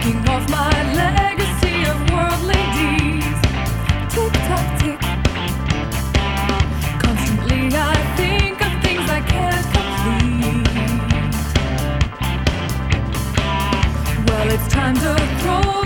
Ticking off my legacy of worldly deeds. Tick tock tick. Constantly I think of things I can't complete. Well, it's time to throw